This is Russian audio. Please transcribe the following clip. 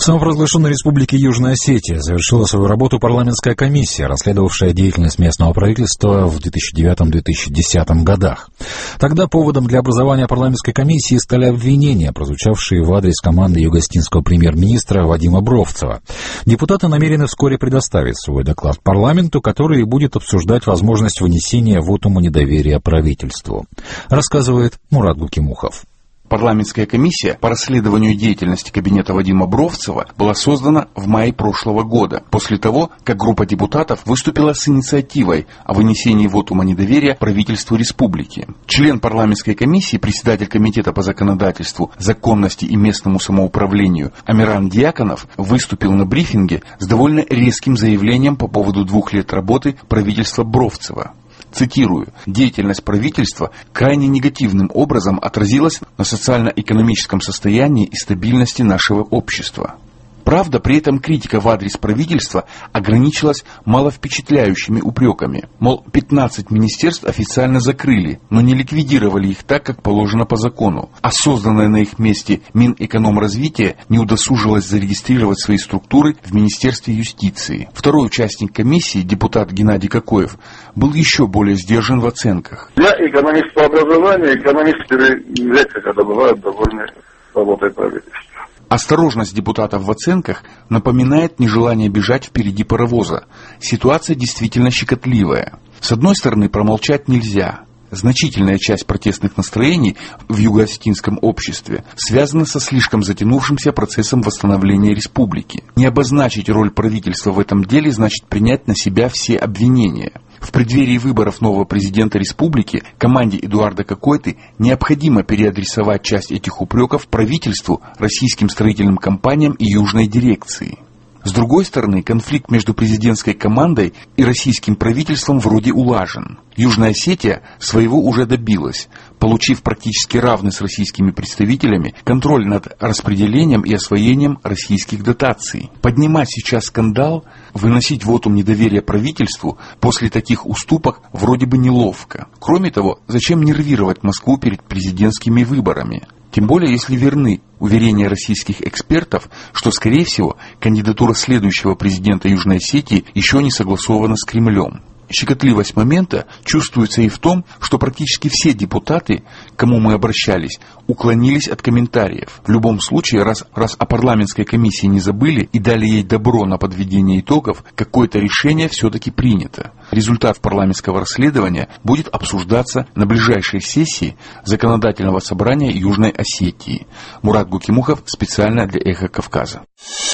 В самопровозглашенной республике Южная Осетия завершила свою работу парламентская комиссия, расследовавшая деятельность местного правительства в 2009-2010 годах. Тогда поводом для образования парламентской комиссии стали обвинения, прозвучавшие в адрес команды югоостинского премьер-министра Вадима Бровцева. Депутаты намерены вскоре предоставить свой доклад парламенту, который будет обсуждать возможность вынесения вотума недоверия правительству, рассказывает Мурат Гукимухов. Парламентская комиссия по расследованию деятельности кабинета Вадима Бровцева была создана в мае прошлого года, после того, как группа депутатов выступила с инициативой о вынесении вотума недоверия правительству республики. Член парламентской комиссии, председатель комитета по законодательству, законности и местному самоуправлению Амиран Дьяконов выступил на брифинге с довольно резким заявлением по поводу 2 лет работы правительства Бровцева. Цитирую: «Деятельность правительства крайне негативным образом отразилась на социально-экономическом состоянии и стабильности нашего общества». Правда, при этом критика в адрес правительства ограничилась маловпечатляющими упреками. Мол, 15 министерств официально закрыли, но не ликвидировали их так, как положено по закону. А созданное на их месте Минэкономразвитие не удосужилось зарегистрировать свои структуры в Министерстве юстиции. Второй участник комиссии, депутат Геннадий Кокоев, был еще более сдержан в оценках. Я экономист по образованию, экономисты редко когда бывают довольны работой правительства. Осторожность депутатов в оценках напоминает нежелание бежать впереди паровоза. Ситуация действительно щекотливая. С одной стороны, промолчать нельзя. Значительная часть протестных настроений в юго-осетинском обществе связана со слишком затянувшимся процессом восстановления республики. Не обозначить роль правительства в этом деле значит принять на себя все обвинения. В преддверии выборов нового президента республики команде Эдуарда Кокойты необходимо переадресовать часть этих упреков правительству, российским строительным компаниям и южной дирекции. С другой стороны, конфликт между президентской командой и российским правительством вроде улажен. Южная Осетия своего уже добилась, получив практически равный с российскими представителями контроль над распределением и освоением российских дотаций. Поднимать сейчас скандал, выносить вотум недоверия правительству после таких уступок вроде бы неловко. Кроме того, зачем нервировать Москву перед президентскими выборами? Тем более, если верны уверения российских экспертов, что, скорее всего, кандидатура следующего президента Южной Осетии еще не согласована с Кремлем. Щекотливость момента чувствуется и в том, что практически все депутаты, к кому мы обращались, уклонились от комментариев. В любом случае, раз о парламентской комиссии не забыли и дали ей добро на подведение итогов, какое-то решение все-таки принято. Результат парламентского расследования будет обсуждаться на ближайшей сессии Законодательного собрания Южной Осетии. Мурат Гукимухов специально для «Эхо Кавказа».